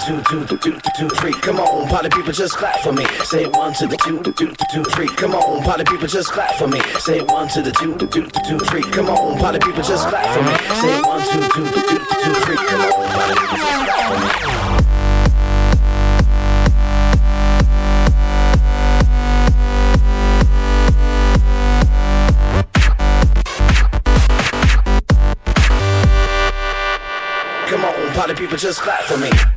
two, two, two, two, two, three. Come on, party people, just clap for me. Say one to the two, two, two, three. Come on, party people, just clap for me. Say one to the two, two, two, three. Come on, party people, just clap for me. Say one, two, two, two, two, three. Come on, party people, just clap for me. Come on, party people, just clap for me.